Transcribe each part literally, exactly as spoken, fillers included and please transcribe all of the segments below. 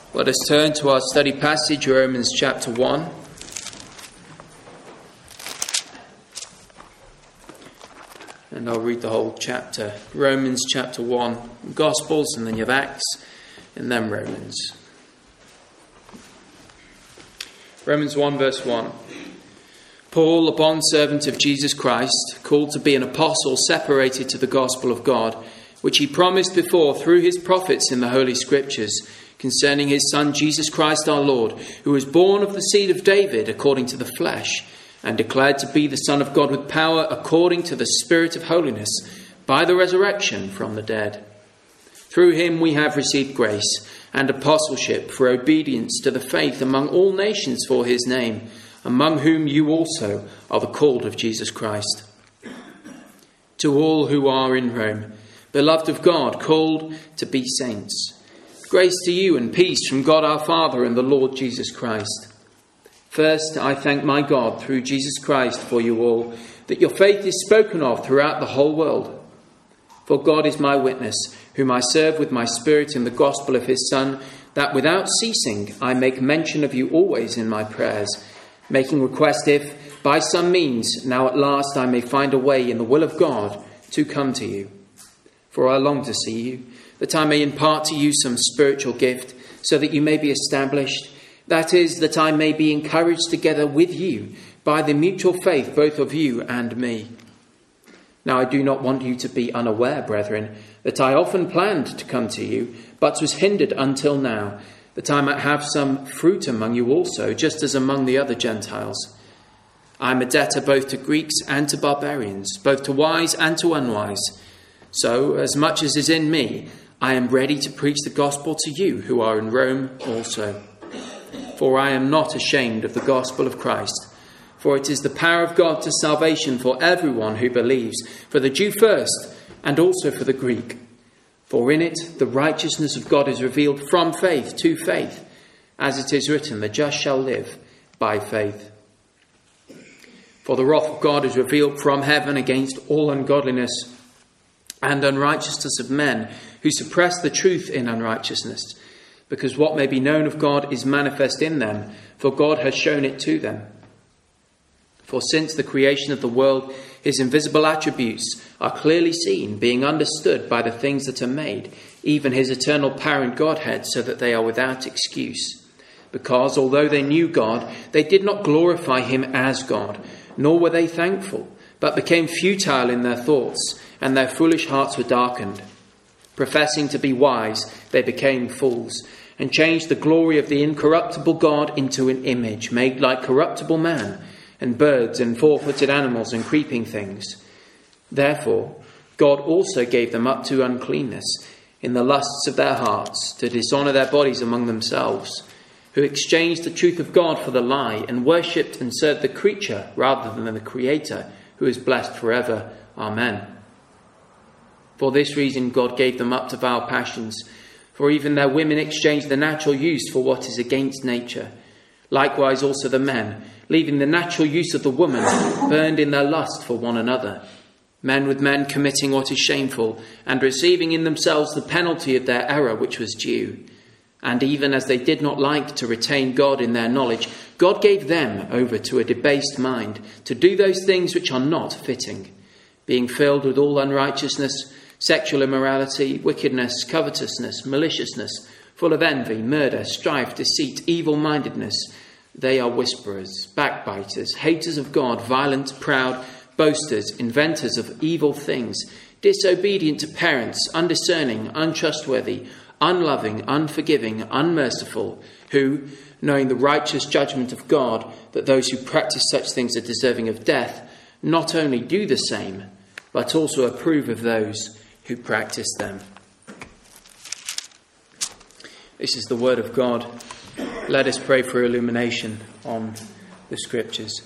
Let us turn to our study passage, Romans chapter one. And I'll read the whole chapter. Romans chapter one, Gospels, and then you have Acts, and then Romans. Romans one verse one. Paul, a bondservant of Jesus Christ, called to be an apostle, separated to the gospel of God, which he promised before through his prophets in the Holy Scriptures, concerning his Son Jesus Christ our Lord, who was born of the seed of David according to the flesh, and declared to be the Son of God with power according to the Spirit of holiness, by the resurrection from the dead. Through him we have received grace and apostleship for obedience to the faith among all nations for his name, among whom you also are the called of Jesus Christ. To all who are in Rome, beloved of God, called to be saints, grace to you and peace from God our Father and the Lord Jesus Christ. First, I thank my God through Jesus Christ for you all, that your faith is spoken of throughout the whole world. For God is my witness, whom I serve with my spirit in the gospel of his Son, that without ceasing I make mention of you always in my prayers, making request if, by some means, now at last I may find a way in the will of God to come to you. For I long to see you, that I may impart to you some spiritual gift, so that you may be established. That is, that I may be encouraged together with you by the mutual faith both of you and me. Now I do not want you to be unaware, brethren, that I often planned to come to you, but was hindered until now, that I might have some fruit among you also, just as among the other Gentiles. I am a debtor both to Greeks and to barbarians, both to wise and to unwise. So, as much as is in me, I am ready to preach the gospel to you who are in Rome also. For I am not ashamed of the gospel of Christ, for it is the power of God to salvation for everyone who believes, for the Jew first, and also for the Greek. For in it the righteousness of God is revealed from faith to faith, as it is written, the just shall live by faith. For the wrath of God is revealed from heaven against all ungodliness and unrighteousness of men who suppress the truth in unrighteousness, because what may be known of God is manifest in them, for God has shown it to them. For since the creation of the world, his invisible attributes are clearly seen, being understood by the things that are made, even his eternal power and Godhead, so that they are without excuse. Because although they knew God, they did not glorify him as God, nor were they thankful, but became futile in their thoughts, and their foolish hearts were darkened. Professing to be wise, they became fools, and changed the glory of the incorruptible God into an image made like corruptible man, and birds and four-footed animals and creeping things. Therefore, God also gave them up to uncleanness in the lusts of their hearts, to dishonour their bodies among themselves, who exchanged the truth of God for the lie, and worshipped and served the creature rather than the Creator, who is blessed forever. Amen. For this reason God gave them up to vile passions, for even their women exchanged the natural use for what is against nature. Likewise also the men, leaving the natural use of the woman, burned in their lust for one another, men with men committing what is shameful, and receiving in themselves the penalty of their error which was due. And even as they did not like to retain God in their knowledge, God gave them over to a debased mind, to do those things which are not fitting, being filled with all unrighteousness, sexual immorality, wickedness, covetousness, maliciousness, full of envy, murder, strife, deceit, evil-mindedness. They are whisperers, backbiters, haters of God, violent, proud, boasters, inventors of evil things, disobedient to parents, undiscerning, untrustworthy, unloving, unforgiving, unmerciful, who, knowing the righteous judgment of God, that those who practice such things are deserving of death, not only do the same, but also approve of those who practice them. This is the word of God. Let us pray for illumination on the Scriptures.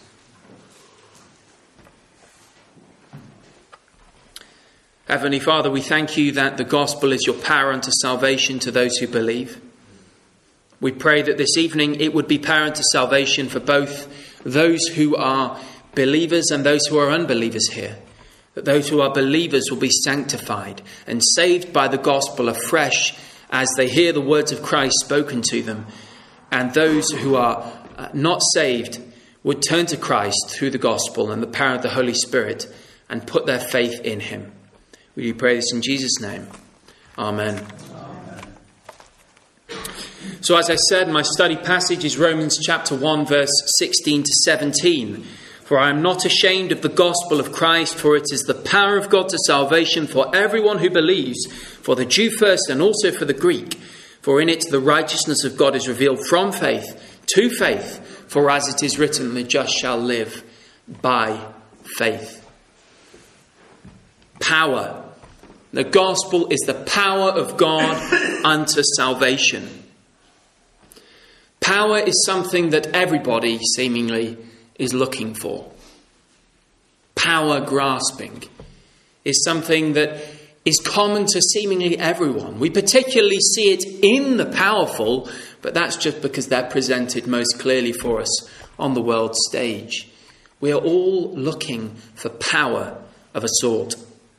Heavenly Father, we thank you that the gospel is your power unto salvation to those who believe. We pray that this evening it would be power unto salvation for both those who are believers and those who are unbelievers here. That those who are believers will be sanctified and saved by the gospel afresh as they hear the words of Christ spoken to them, and those who are uh, not saved would turn to Christ through the gospel and the power of the Holy Spirit and put their faith in him. Will you pray this in Jesus' name? Amen. Amen. So as I said, my study passage is Romans chapter one, verse sixteen to seventeen. For I am not ashamed of the gospel of Christ, for it is the power of God to salvation for everyone who believes, for the Jew first and also for the Greek. For in it the righteousness of God is revealed from faith to faith. For as it is written, the just shall live by faith. Power. The gospel is the power of God unto salvation. Power is something that everybody seemingly is looking for. Power grasping is something that is common to seemingly everyone. We particularly see it in the powerful, but that's just because they're presented most clearly for us on the world stage. We are all looking for power of a sort.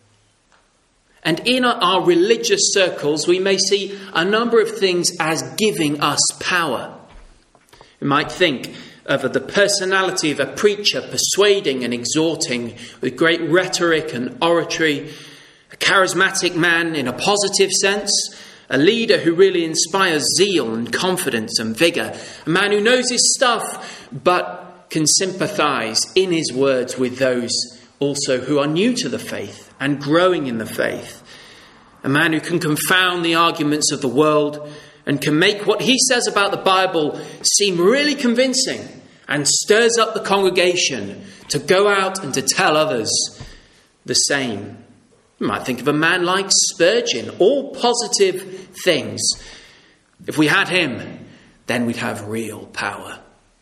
And in our religious circles, we may see a number of things as giving us power. We might think of the personality of a preacher persuading and exhorting with great rhetoric and oratory, a charismatic man in a positive sense, a leader who really inspires zeal and confidence and vigour, a man who knows his stuff but can sympathise in his words with those also who are new to the faith and growing in the faith, a man who can confound the arguments of the world and can make what he says about the Bible seem really convincing and stirs up the congregation to go out and to tell others the same. You might think of a man like Spurgeon, all positive things. If we had him, then we'd have real power.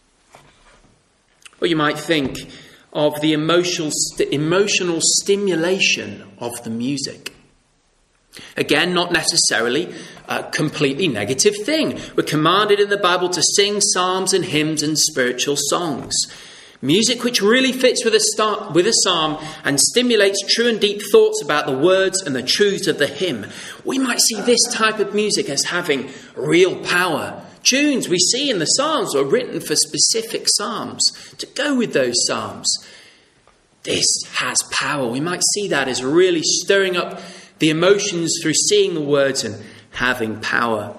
Or you might think of the emotional, st- emotional stimulation of the music. Again, not necessarily a completely negative thing. We're commanded in the Bible to sing psalms and hymns and spiritual songs. Music which really fits with a, star- with a psalm and stimulates true and deep thoughts about the words and the truths of the hymn. We might see this type of music as having real power. Tunes we see in the psalms were written for specific psalms to go with those psalms. This has power. We might see that as really stirring up the emotions through seeing the words and having power.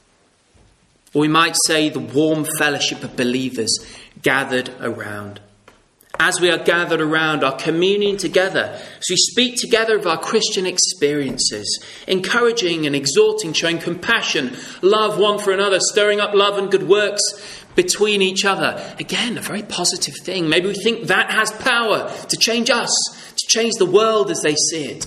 Or we might say the warm fellowship of believers gathered around. As we are gathered around, our communion together, as we speak together of our Christian experiences, encouraging and exhorting, showing compassion, love one for another, stirring up love and good works between each other. Again, a very positive thing. Maybe we think that has power to change us, to change the world as they see it.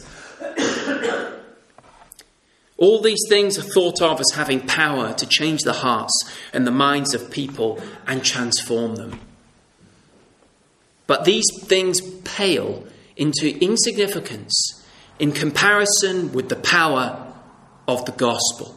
All these things are thought of as having power to change the hearts and the minds of people and transform them. But these things pale into insignificance in comparison with the power of the gospel.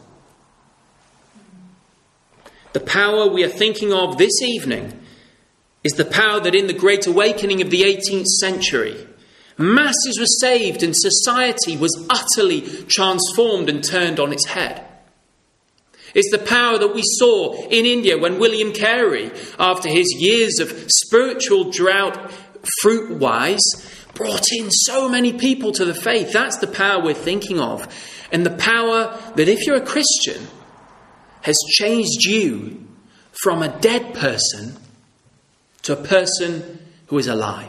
The power we are thinking of this evening is the power that in the Great Awakening of the eighteenth century, masses were saved and society was utterly transformed and turned on its head. It's the power that we saw in India when William Carey, after his years of spiritual drought, fruit-wise, brought in so many people to the faith. That's the power we're thinking of. And the power that, if you're a Christian, has changed you from a dead person to a person who is alive.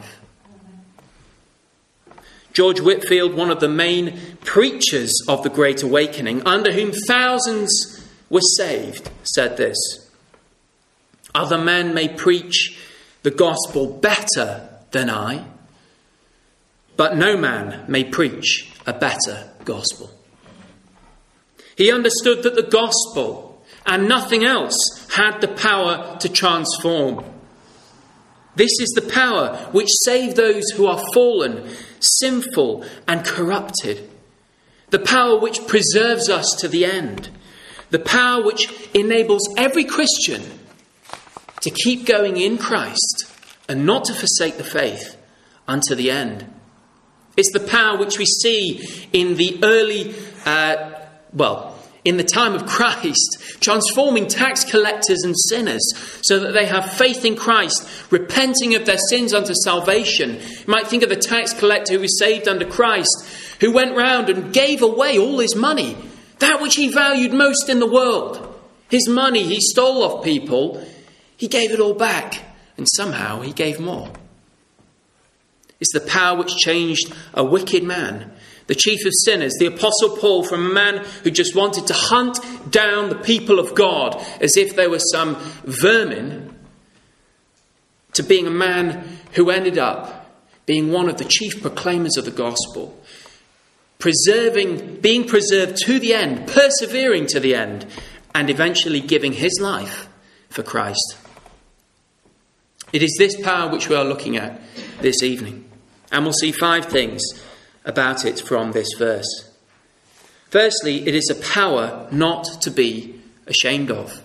George Whitefield, one of the main preachers of the Great Awakening, under whom thousands were saved, said this: "Other men may preach the gospel better than I, but no man may preach a better gospel." He understood that the gospel and nothing else had the power to transform. This is the power which saved those who are fallen, sinful and corrupted. The power which preserves us to the end. The power which enables every Christian to keep going in Christ and not to forsake the faith unto the end. It's the power which we see in the early, uh, well, in the time of Christ, transforming tax collectors and sinners so that they have faith in Christ, repenting of their sins unto salvation. You might think of the tax collector who was saved under Christ, who went round and gave away all his money, that which he valued most in the world. His money he stole off people, he gave it all back, and somehow he gave more. It's the power which changed a wicked man, the chief of sinners, the Apostle Paul, from a man who just wanted to hunt down the people of God as if they were some vermin, to being a man who ended up being one of the chief proclaimers of the gospel, preserving, being preserved to the end, persevering to the end, and eventually giving his life for Christ. It is this power which we are looking at this evening. And we'll see five things about it from this verse. Firstly, it is a power not to be ashamed of.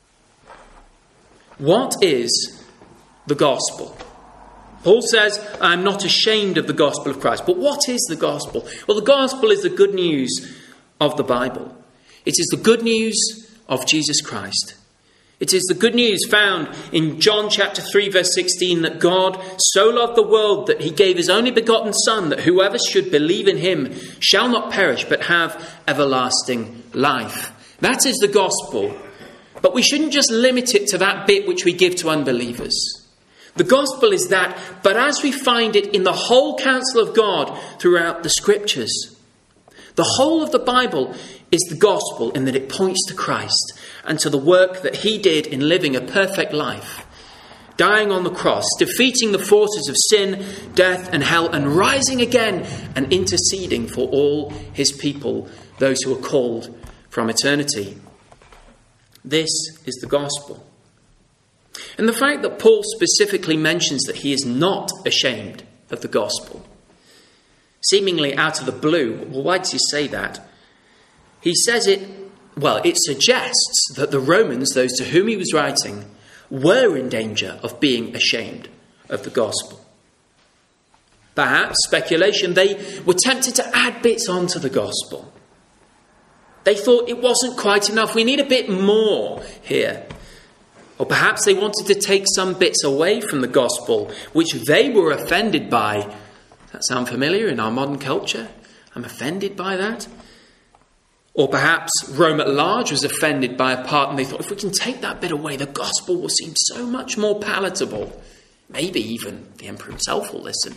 What is the gospel? Paul says, I'm not ashamed of the gospel of Christ. But what is the gospel? Well, the gospel is the good news of the Bible. It is the good news of Jesus Christ. It is the good news found in John chapter three, verse sixteen, that God so loved the world that he gave his only begotten Son, that whoever should believe in him shall not perish but have everlasting life. That is the gospel. But we shouldn't just limit it to that bit which we give to unbelievers. The gospel is that, but as we find it in the whole counsel of God throughout the scriptures. The whole of the Bible is the gospel in that it points to Christ and to the work that he did in living a perfect life, dying on the cross, defeating the forces of sin, death and hell, and rising again and interceding for all his people, those who are called from eternity. This is the gospel. And the fact that Paul specifically mentions that he is not ashamed of the gospel, seemingly out of the blue, well, why does he say that? He says it, well, it suggests that the Romans, those to whom he was writing, were in danger of being ashamed of the gospel. Perhaps, speculation, they were tempted to add bits onto the gospel. They thought it wasn't quite enough. We need a bit more here. Or perhaps they wanted to take some bits away from the gospel, which they were offended by. Does that sound familiar in our modern culture? I'm offended by that. Or perhaps Rome at large was offended by a part and they thought, if we can take that bit away, the gospel will seem so much more palatable. Maybe even the emperor himself will listen.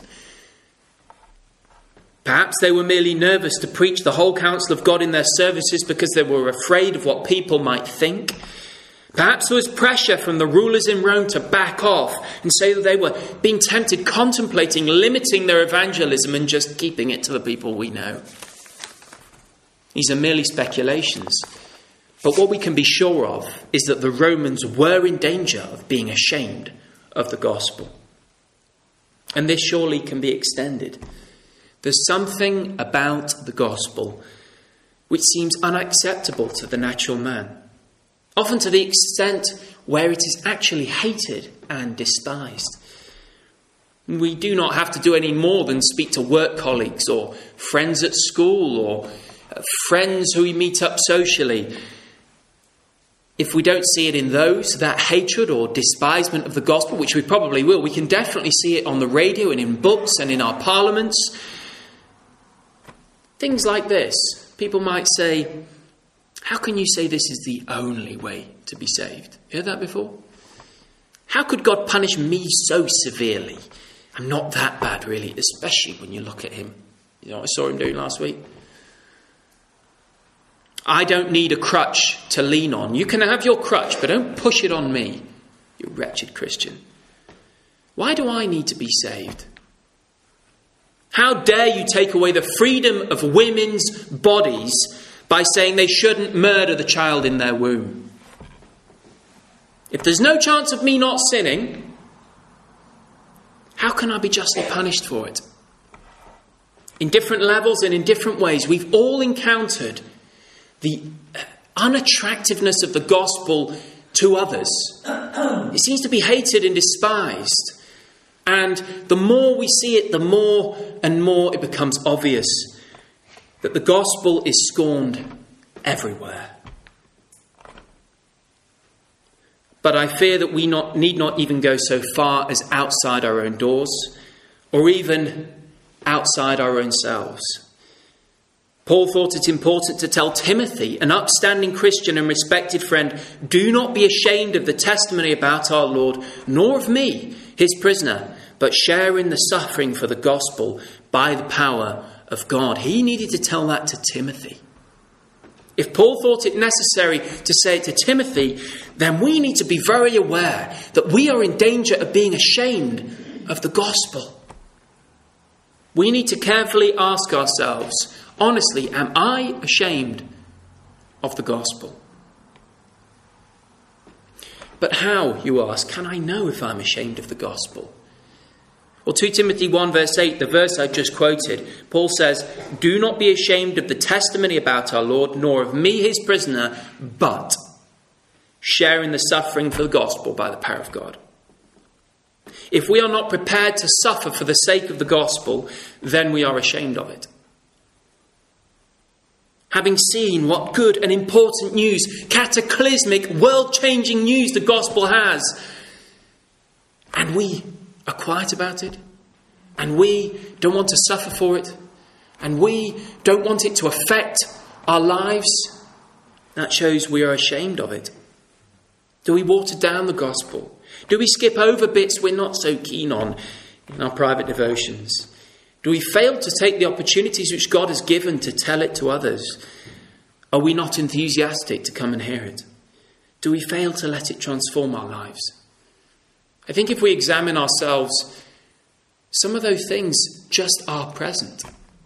Perhaps they were merely nervous to preach the whole counsel of God in their services because they were afraid of what people might think. Perhaps there was pressure from the rulers in Rome to back off and say that they were being tempted, contemplating limiting their evangelism and just keeping it to the people we know. These are merely speculations. But what we can be sure of is that the Romans were in danger of being ashamed of the gospel. And this surely can be extended. There's something about the gospel which seems unacceptable to the natural man. Often to the extent where it is actually hated and despised. We do not have to do any more than speak to work colleagues or friends at school or friends who we meet up socially. If we don't see it in those, that hatred or despisement of the gospel, which we probably will, we can definitely see it on the radio and in books and in our parliaments. Things like this. People might say, how can you say this is the only way to be saved? You heard that before? How could God punish me so severely? I'm not that bad, really, especially when you look at him. You know what I saw him doing last week? I don't need a crutch to lean on. You can have your crutch, but don't push it on me, you wretched Christian. Why do I need to be saved? How dare you take away the freedom of women's bodies by saying they shouldn't murder the child in their womb? If there's no chance of me not sinning, how can I be justly punished for it? In different levels and in different ways, we've all encountered the unattractiveness of the gospel to others. It seems to be hated and despised. And the more we see it, the more and more it becomes obvious that the gospel is scorned everywhere. but I fear that we not, need not even go so far as outside our own doors, or even outside our own selves. Paul thought it important to tell Timothy, an upstanding Christian and respected friend, do not be ashamed of the testimony about our Lord, nor of me, his prisoner, but share in the suffering for the gospel by the power of God. He needed to tell that to Timothy. If Paul thought it necessary to say it to Timothy, then we need to be very aware that we are in danger of being ashamed of the gospel. We need to carefully ask ourselves, honestly, am I ashamed of the gospel? But how, you ask, can I know if I'm ashamed of the gospel? Well, Second Timothy one verse eight, the verse I just quoted, Paul says, do not be ashamed of the testimony about our Lord, nor of me, his prisoner, but share in the suffering for the gospel by the power of God. If we are not prepared to suffer for the sake of the gospel, then we are ashamed of it. Having seen what good and important news, cataclysmic, world-changing news the gospel has, and we are quiet about it, and we don't want to suffer for it, and we don't want it to affect our lives, that shows we are ashamed of it. Do we water down the gospel? Do we skip over bits we're not so keen on in our private devotions? Do we fail to take the opportunities which God has given to tell it to others? Are we not enthusiastic to come and hear it? Do we fail to let it transform our lives? I think if we examine ourselves, some of those things just are present.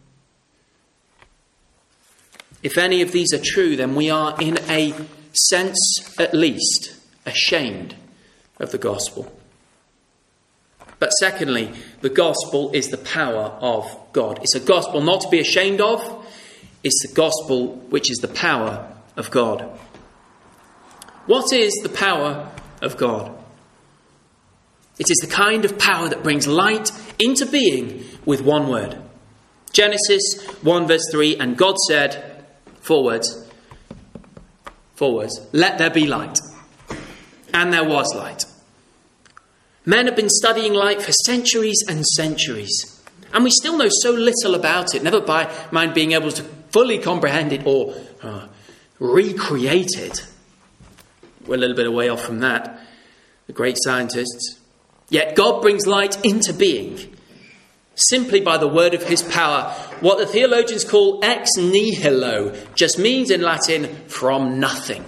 If any of these are true, then we are, in a sense at least, ashamed of the gospel. But secondly, the gospel is the power of God. It's a gospel not to be ashamed of. It's the gospel which is the power of God. What is the power of God? It is the kind of power that brings light into being with one word. Genesis one verse three, and God said, four words, four words, let there be light. And there was light. Men have been studying light for centuries and centuries, and we still know so little about it, never by mind being able to fully comprehend it or uh, recreate it. We're a little bit away off from that, the great scientists. Yet God brings light into being simply by the word of his power. What the theologians call ex nihilo just means in Latin, from nothing.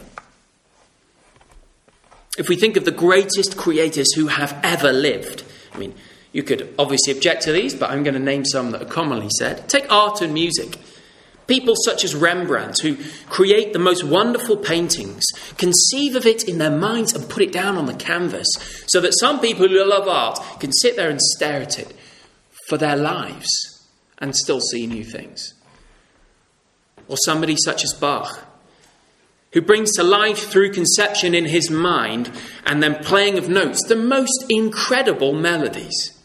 If we think of the greatest creators who have ever lived, I mean, you could obviously object to these, but I'm going to name some that are commonly said. Take art and music. People such as Rembrandt, who create the most wonderful paintings, conceive of it in their minds and put it down on the canvas, so that some people who love art can sit there and stare at it for their lives and still see new things. Or somebody such as Bach, who brings to life through conception in his mind and then playing of notes the most incredible melodies.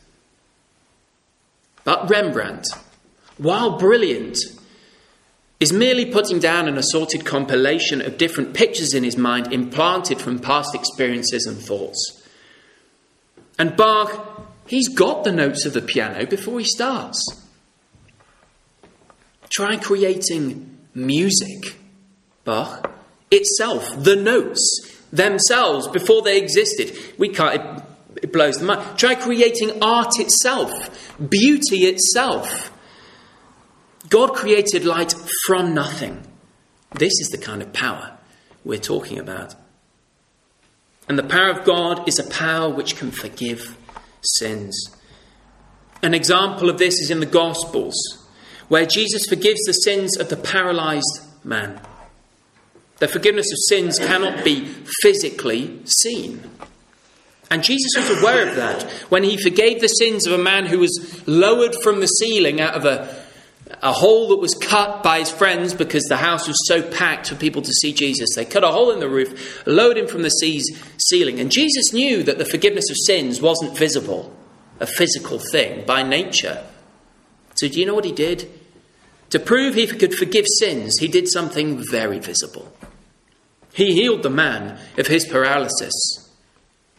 But Rembrandt, while brilliant, is merely putting down an assorted compilation of different pictures in his mind implanted from past experiences and thoughts. And Bach, he's got the notes of the piano before he starts. Try creating music, Bach. Itself, the notes themselves, before they existed. We can't, it, it blows the mind. Try creating art itself, beauty itself. God created light from nothing. This is the kind of power we're talking about. And the power of God is a power which can forgive sins. An example of this is in the Gospels, where Jesus forgives the sins of the paralyzed man. The forgiveness of sins cannot be physically seen. And Jesus was aware of that when he forgave the sins of a man who was lowered from the ceiling out of a, a hole that was cut by his friends because the house was so packed for people to see Jesus. They cut a hole in the roof, lowered him from the ceiling. And Jesus knew that the forgiveness of sins wasn't visible, a physical thing by nature. So do you know what he did? To prove he could forgive sins, he did something very visible. He healed the man of his paralysis.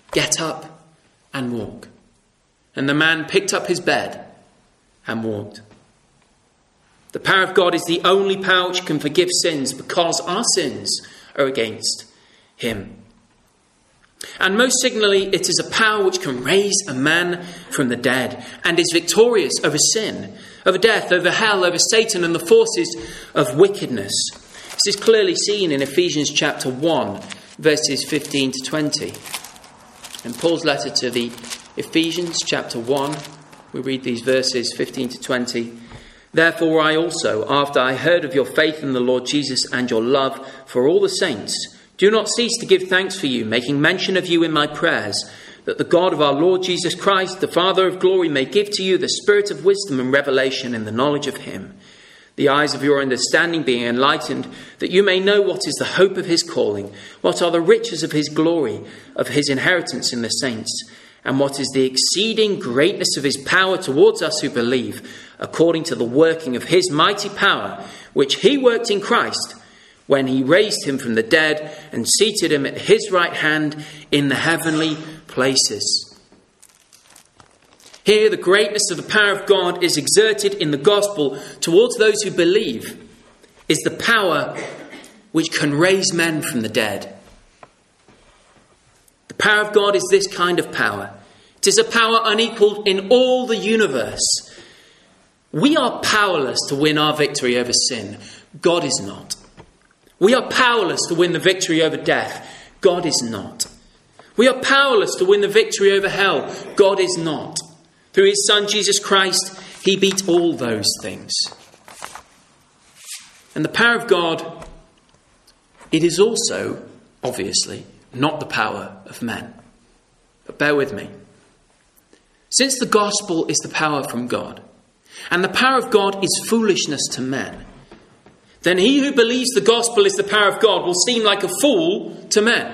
get up and walk. And the man picked up his bed and walked. The power of God is the only power which can forgive sins because our sins are against him. And most signally, it is a power which can raise a man from the dead and is victorious over sin, over death, over hell, over Satan and the forces of wickedness. This is clearly seen in Ephesians chapter one, verses fifteen to twenty. In Paul's letter to the Ephesians chapter one, we read these verses fifteen to twenty. Therefore I also, after I heard of your faith in the Lord Jesus and your love for all the saints, do not cease to give thanks for you, making mention of you in my prayers, that the God of our Lord Jesus Christ, the Father of glory, may give to you the spirit of wisdom and revelation in the knowledge of him, the eyes of your understanding being enlightened, that you may know what is the hope of his calling, what are the riches of his glory, of his inheritance in the saints, and what is the exceeding greatness of his power towards us who believe, according to the working of his mighty power, which he worked in Christ, when he raised him from the dead and seated him at his right hand in the heavenly places. Here, the greatness of the power of God is exerted in the gospel towards those who believe, is the power which can raise men from the dead. The power of God is this kind of power. It is a power unequaled in all the universe. We are powerless to win our victory over sin. God is not. We are powerless to win the victory over death. God is not. We are powerless to win the victory over hell. God is not. Through his Son, Jesus Christ, he beat all those things. And the power of God, it is also, obviously, not the power of men. But bear with me. Since the gospel is the power from God, and the power of God is foolishness to men, then he who believes the gospel is the power of God will seem like a fool to men.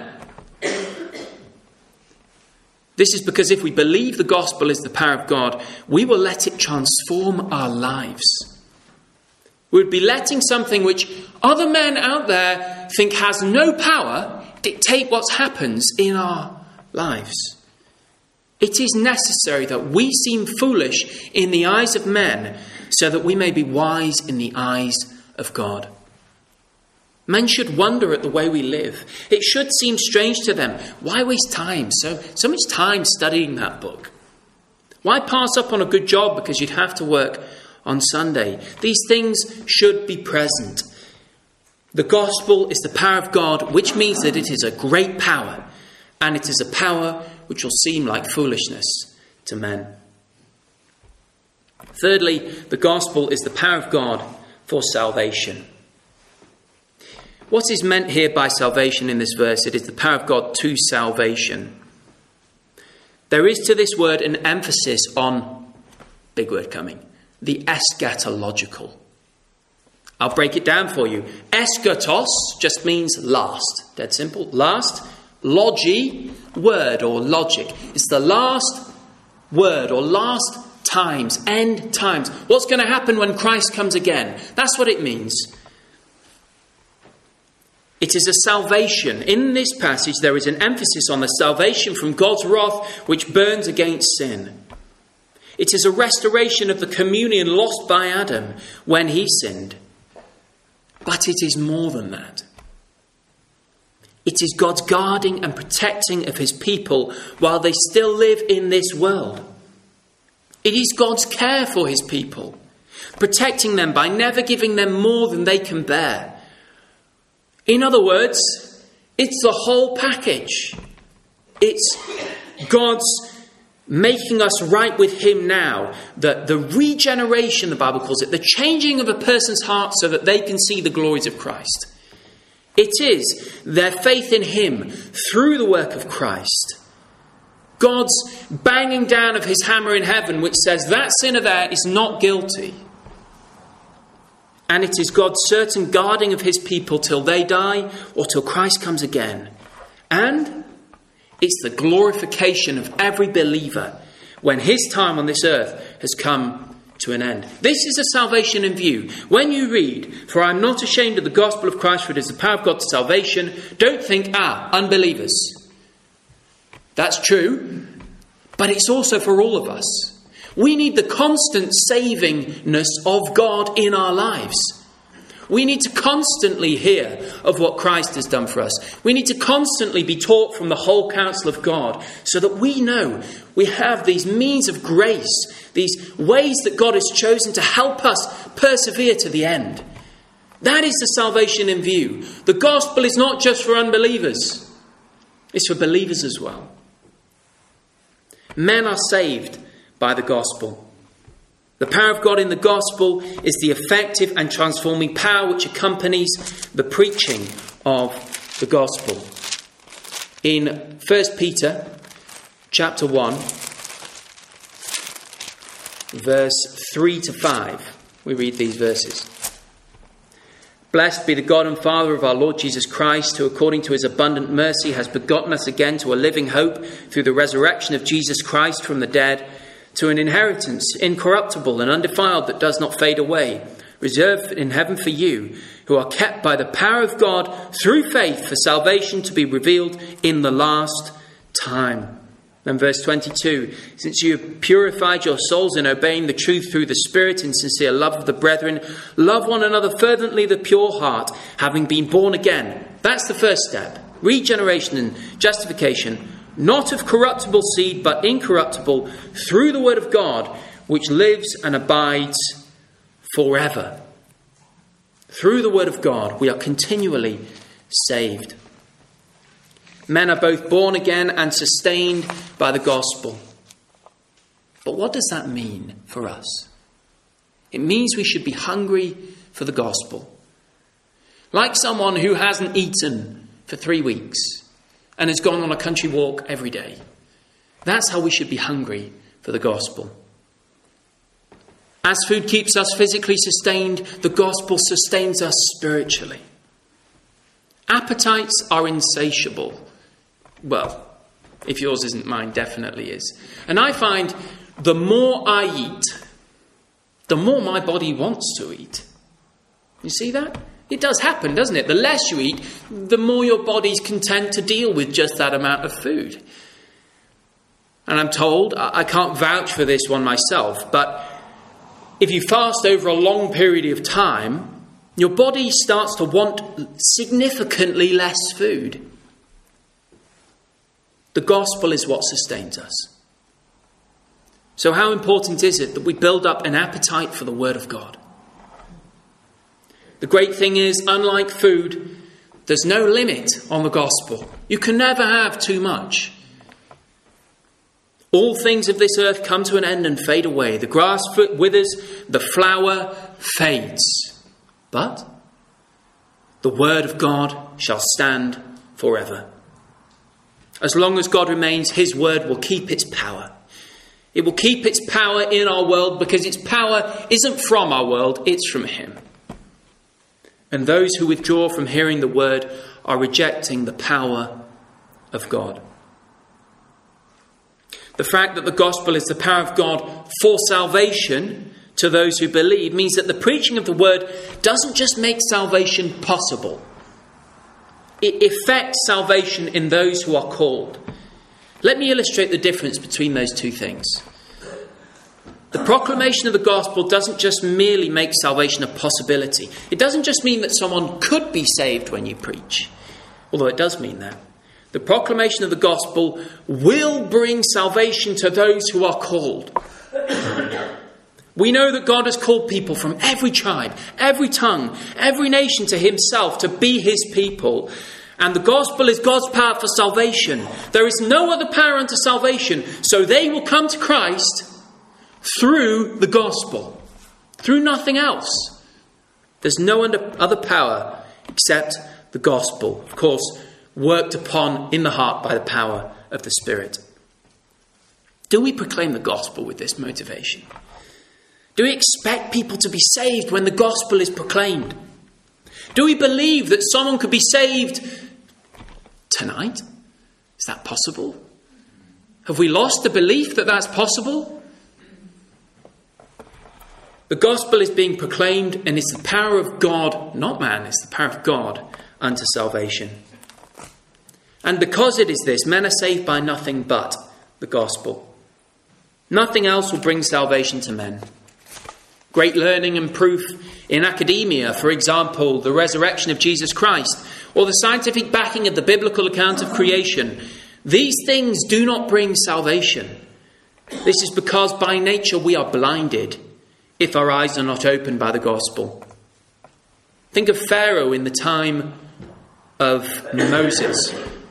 This is because if we believe the gospel is the power of God, we will let it transform our lives. We would be letting something which other men out there think has no power dictate what happens in our lives. It is necessary that we seem foolish in the eyes of men so that we may be wise in the eyes of God. Men should wonder at the way we live. It should seem strange to them. Why waste time? So, so much time studying that book. Why pass up on a good job because you'd have to work on Sunday? These things should be present. The gospel is the power of God, which means that it is a great power, and it is a power which will seem like foolishness to men. Thirdly, the gospel is the power of God for salvation. What is meant here by salvation in this verse? It is the power of God to salvation. There is to this word an emphasis on, big word coming, the eschatological. I'll break it down for you. Eschatos just means last. Dead simple. Last. Logi, word or logic. It's the last word or last times, end times. What's going to happen when Christ comes again? That's what it means. It is a salvation. In this passage, there is an emphasis on the salvation from God's wrath which burns against sin. It is a restoration of the communion lost by Adam when he sinned. But it is more than that. It is God's guarding and protecting of his people while they still live in this world. It is God's care for his people, protecting them by never giving them more than they can bear. In other words, it's the whole package. It's God's making us right with him now. The, the regeneration, the Bible calls it, the changing of a person's heart so that they can see the glories of Christ. It is their faith in him through the work of Christ. God's banging down of his hammer in heaven which says that sinner there is not guilty. And it is God's certain guarding of his people till they die or till Christ comes again. And it's the glorification of every believer when his time on this earth has come to an end. This is a salvation in view. When you read, "For I am not ashamed of the gospel of Christ, for it is the power of God to salvation," don't think, ah, unbelievers. That's true, but it's also for all of us. We need the constant savingness of God in our lives. We need to constantly hear of what Christ has done for us. We need to constantly be taught from the whole counsel of God so that we know we have these means of grace, these ways that God has chosen to help us persevere to the end. That is the salvation in view. The gospel is not just for unbelievers. It's for believers as well. Men are saved by the gospel. The power of God in the gospel is the effective and transforming power which accompanies the preaching of the gospel. In First Peter chapter one, verse three to five, we read these verses. Blessed be the God and Father of our Lord Jesus Christ, who according to his abundant mercy has begotten us again to a living hope through the resurrection of Jesus Christ from the dead, to an inheritance incorruptible and undefiled that does not fade away, reserved in heaven for you, who are kept by the power of God through faith for salvation to be revealed in the last time. Then verse twenty-two, since you have purified your souls in obeying the truth through the Spirit in sincere love of the brethren, love one another fervently with a pure heart, having been born again. That's the first step. Regeneration and justification. Not of corruptible seed, but incorruptible, through the word of God, which lives and abides forever. Through the word of God, we are continually saved. Men are both born again and sustained by the gospel. But what does that mean for us? It means we should be hungry for the gospel. Like someone who hasn't eaten for three weeks and has gone on a country walk every day. That's how we should be hungry for the gospel. As food keeps us physically sustained, the gospel sustains us spiritually. Appetites are insatiable. Well, if yours isn't, mine definitely is. And I find the more I eat, the more my body wants to eat. You see that? It does happen, doesn't it? The less you eat, the more your body's content to deal with just that amount of food. And I'm told, I can't vouch for this one myself, but if you fast over a long period of time, your body starts to want significantly less food. The gospel is what sustains us. So how important is it that we build up an appetite for the word of God? The great thing is, unlike food, there's no limit on the gospel. You can never have too much. All things of this earth come to an end and fade away. The grass withers, the flower fades. But the word of God shall stand forever. As long as God remains, his word will keep its power. It will keep its power in our world because its power isn't from our world, it's from him. And those who withdraw from hearing the word are rejecting the power of God. The fact that the gospel is the power of God for salvation to those who believe means that the preaching of the word doesn't just make salvation possible. It effects salvation in those who are called. Let me illustrate the difference between those two things. The proclamation of the gospel doesn't just merely make salvation a possibility. It doesn't just mean that someone could be saved when you preach, although it does mean that. The proclamation of the gospel will bring salvation to those who are called. We know that God has called people from every tribe, every tongue, every nation to himself to be his people. And the gospel is God's power for salvation. There is no other power unto salvation. So they will come to Christ through the gospel, through nothing else. There's no other power except the gospel. Of course, worked upon in the heart by the power of the Spirit. Do we proclaim the gospel with this motivation? Do we expect people to be saved when the gospel is proclaimed? Do we believe that someone could be saved tonight? Is that possible? Have we lost the belief that that's possible? The gospel is being proclaimed and it's the power of God, not man, it's the power of God unto salvation. And because it is this, men are saved by nothing but the gospel. Nothing else will bring salvation to men. Great learning and proof in academia, for example, the resurrection of Jesus Christ, or the scientific backing of the biblical account of creation, these things do not bring salvation. This is because by nature we are blinded if our eyes are not opened by the gospel. Think of Pharaoh in the time of Moses.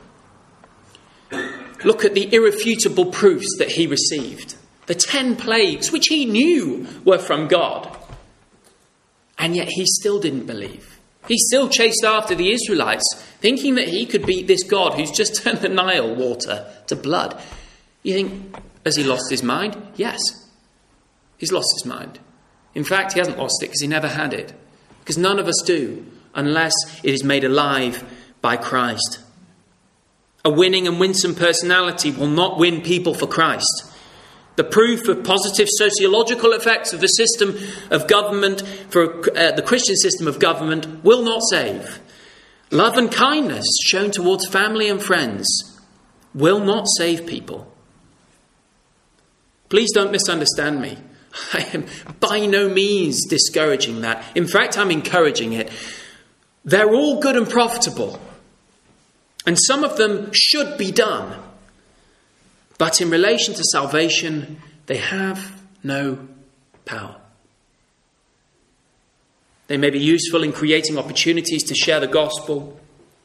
Look at the irrefutable proofs that he received. The ten plagues, which he knew were from God. And yet he still didn't believe. He still chased after the Israelites, thinking that he could beat this God who's just turned the Nile water to blood. You think, has he lost his mind? Yes. He's lost his mind. In fact, he hasn't lost it because he never had it. Because none of us do, unless it is made alive by Christ. A winning and winsome personality will not win people for Christ. The proof of positive sociological effects of the system of government, for uh, the Christian system of government, will not save. Love and kindness shown towards family and friends will not save people. Please don't misunderstand me. I am by no means discouraging that. In fact, I'm encouraging it. They're all good and profitable. And some of them should be done. But in relation to salvation, they have no power. They may be useful in creating opportunities to share the gospel.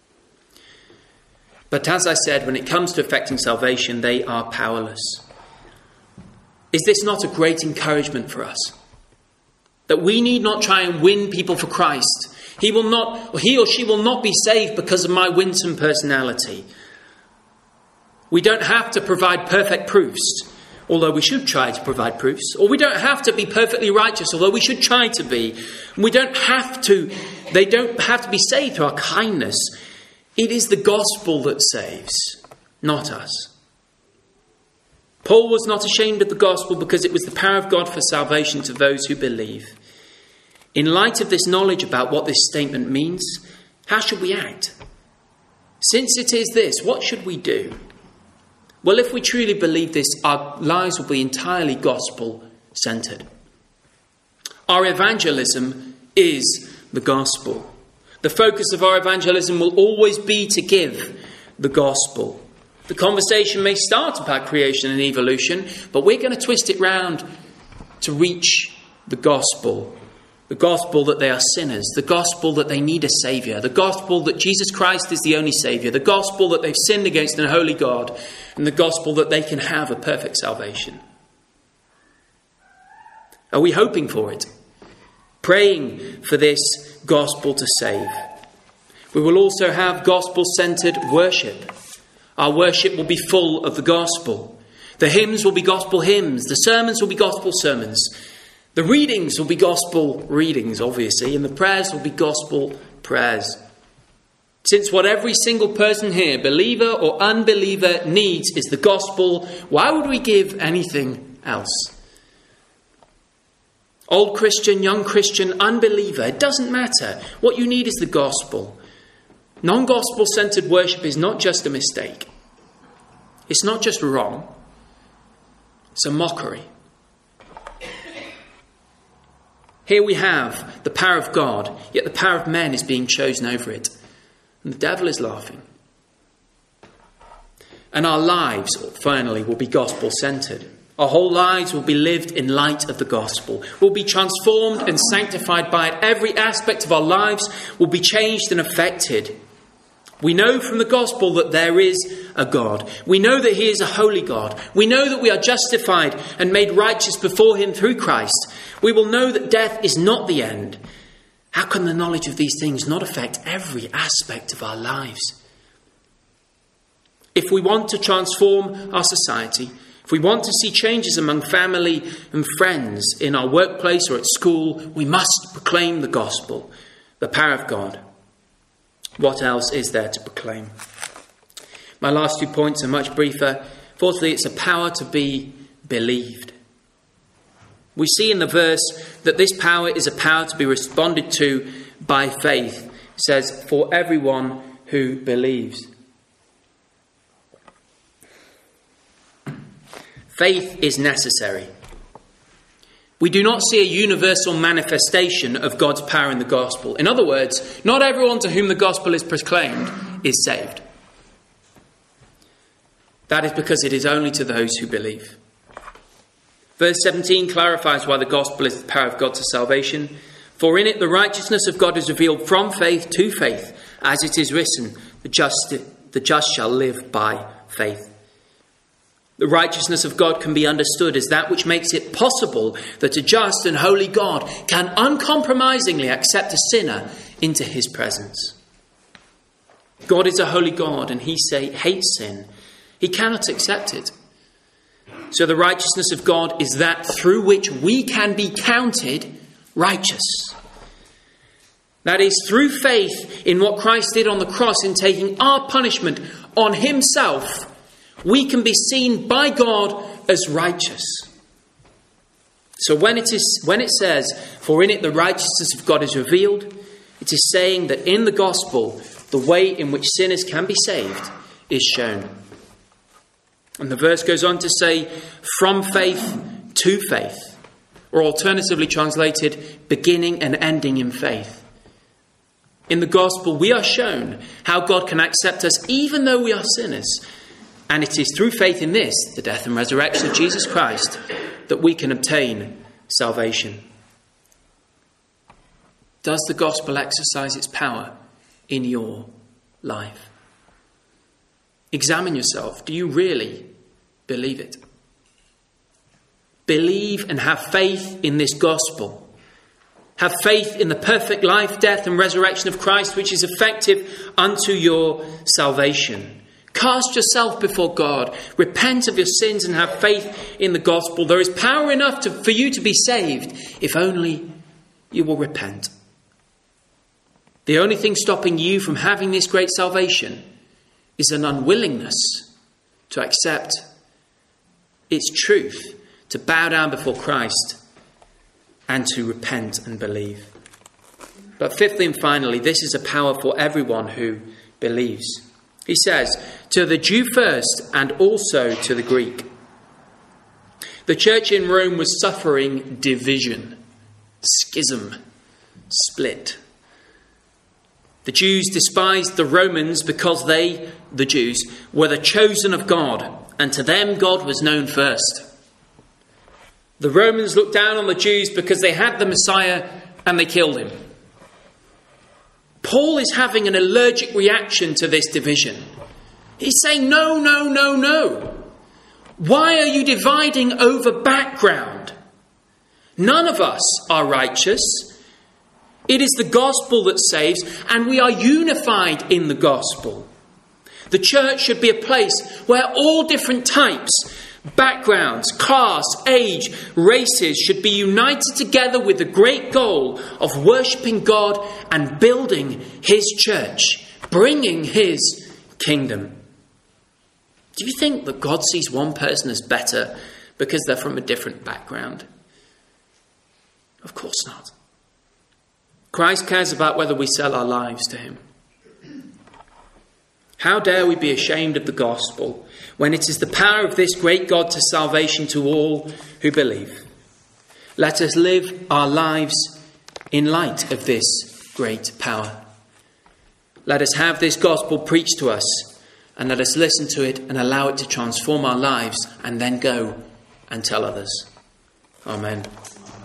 But as I said, when it comes to affecting salvation, they are powerless. Is this not a great encouragement for us? That we need not try and win people for Christ. He will not, or he or she will not be saved because of my winsome personality. We don't have to provide perfect proofs, although we should try to provide proofs. Or we don't have to be perfectly righteous, although we should try to be. We don't have to, they don't have to be saved through our kindness. It is the gospel that saves, not us. Paul was not ashamed of the gospel because it was the power of God for salvation to those who believe. In light of this knowledge about what this statement means, how should we act? Since it is this, what should we do? Well, if we truly believe this, our lives will be entirely gospel-centered. Our evangelism is the gospel. The focus of our evangelism will always be to give the gospel. The conversation may start about creation and evolution, but we're going to twist it round to reach the gospel. The gospel that they are sinners. The gospel that they need a saviour. The gospel that Jesus Christ is the only saviour. The gospel that they've sinned against an holy God. And the gospel that they can have a perfect salvation. Are we hoping for it? Praying for this gospel to save. We will also have gospel-centred worship. Our worship will be full of the gospel. The hymns will be gospel hymns. The sermons will be gospel sermons. The readings will be gospel readings, obviously, and the prayers will be gospel prayers. Since what every single person here, believer or unbeliever, needs is the gospel, why would we give anything else? Old Christian, young Christian, unbeliever, it doesn't matter. What you need is the gospel. Non-gospel centered worship is not just a mistake. It's not just wrong. It's a mockery. Here we have the power of God, yet the power of men is being chosen over it. And the devil is laughing. And our lives, finally, will be gospel-centered. Our whole lives will be lived in light of the gospel. We'll be transformed and sanctified by it. Every aspect of our lives will be changed and affected. We know from the gospel that there is a God. We know that he is a holy God. We know that we are justified and made righteous before him through Christ. We will know that death is not the end. How can the knowledge of these things not affect every aspect of our lives? If we want to transform our society, if we want to see changes among family and friends, in our workplace or at school, we must proclaim the gospel, the power of God. What else is there to proclaim? My last two points are much briefer. Fourthly, it's a power to be believed. We see in the verse that this power is a power to be responded to by faith. It says, for everyone who believes. Faith is necessary. We do not see a universal manifestation of God's power in the gospel. In other words, not everyone to whom the gospel is proclaimed is saved. That is because it is only to those who believe. Verse seventeen clarifies why the gospel is the power of God to salvation. For in it the righteousness of God is revealed from faith to faith, as it is written, the just, the just shall live by faith. The righteousness of God can be understood as that which makes it possible that a just and holy God can uncompromisingly accept a sinner into his presence. God is a holy God and he say, hates sin. He cannot accept it. So the righteousness of God is that through which we can be counted righteous. That is, through faith in what Christ did on the cross in taking our punishment on himself, we can be seen by God as righteous. So when it is, when it says, for in it the righteousness of God is revealed, it is saying that in the gospel, the way in which sinners can be saved is shown. And the verse goes on to say, from faith to faith, or alternatively translated, beginning and ending in faith. In the gospel, we are shown how God can accept us even though we are sinners. And it is through faith in this, the death and resurrection of Jesus Christ, that we can obtain salvation. Does the gospel exercise its power in your life? Examine yourself. Do you really believe it? Believe and have faith in this gospel. Have faith in the perfect life, death and resurrection of Christ, which is effective unto your salvation. Cast yourself before God. Repent of your sins and have faith in the gospel. There is power enough to, for you to be saved if only you will repent. The only thing stopping you from having this great salvation is an unwillingness to accept its truth, to bow down before Christ and to repent and believe. But fifthly and finally, this is a power for everyone who believes. He says, to the Jew first and also to the Greek. The church in Rome was suffering division, schism, split. The Jews despised the Romans because they, the Jews, were the chosen of God, and to them God was known first. The Romans looked down on the Jews because they had the Messiah and they killed him. Paul is having an allergic reaction to this division. He's saying, no, no, no, no. Why are you dividing over background? None of us are righteous. It is the gospel that saves, and we are unified in the gospel. The church should be a place where all different types, backgrounds, class, age, races should be united together with the great goal of worshipping God and building his church, bringing his kingdom. Do you think that God sees one person as better because they're from a different background? Of course not. Christ cares about whether we sell our lives to him. How dare we be ashamed of the gospel when it is the power of this great God to salvation to all who believe? Let us live our lives in light of this great power. Let us have this gospel preached to us, and let us listen to it and allow it to transform our lives and then go and tell others. Amen.